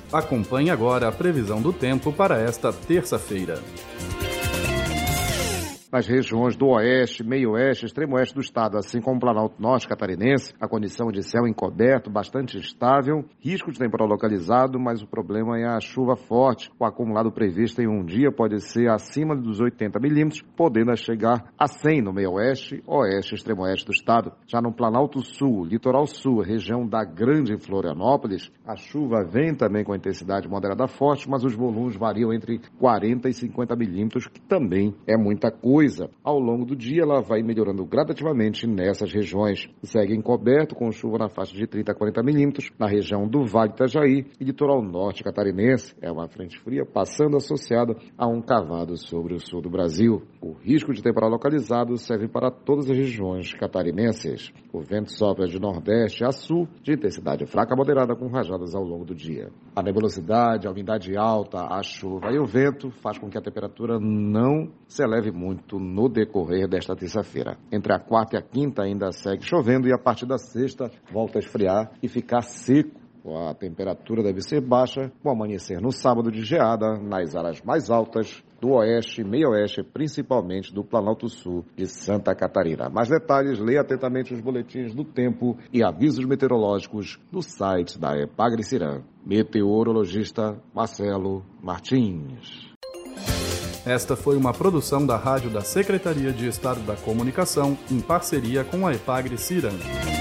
Acompanhe agora a previsão do tempo para esta terça-feira. Nas regiões do oeste, meio-oeste, extremo-oeste do estado, assim como o Planalto Norte catarinense, a condição de céu encoberto, bastante estável, risco de temporal localizado, mas o problema é a chuva forte. O acumulado previsto em um dia pode ser acima dos 80 milímetros, podendo chegar a 100 no meio-oeste, oeste e extremo-oeste do estado. Já no Planalto Sul, litoral sul, região da Grande Florianópolis, a chuva vem também com intensidade moderada forte, mas os volumes variam entre 40 e 50 milímetros, que também é muita coisa. Ao longo do dia, ela vai melhorando gradativamente nessas regiões. Segue encoberto com chuva na faixa de 30 a 40 milímetros na região do Vale do Itajaí e litoral norte catarinense. É uma frente fria passando associada a um cavado sobre o sul do Brasil. O risco de temporal localizado serve para todas as regiões catarinenses. O vento sopra de nordeste a sul, de intensidade fraca a moderada, com rajadas ao longo do dia. A nebulosidade, a umidade alta, a chuva e o vento faz com que a temperatura não se eleve muito no decorrer desta terça-feira. Entre a quarta e a quinta ainda segue chovendo e a partir da sexta volta a esfriar e ficar seco. A temperatura deve ser baixa, com amanhecer no sábado de geada nas áreas mais altas do oeste e meio-oeste, principalmente do Planalto Sul de Santa Catarina. Mais detalhes, leia atentamente os boletins do tempo e avisos meteorológicos no site da Epagre-Cirã. Meteorologista Marcelo Martins. Esta foi uma produção da Rádio da Secretaria de Estado da Comunicação, em parceria com a Epagre-Cirã.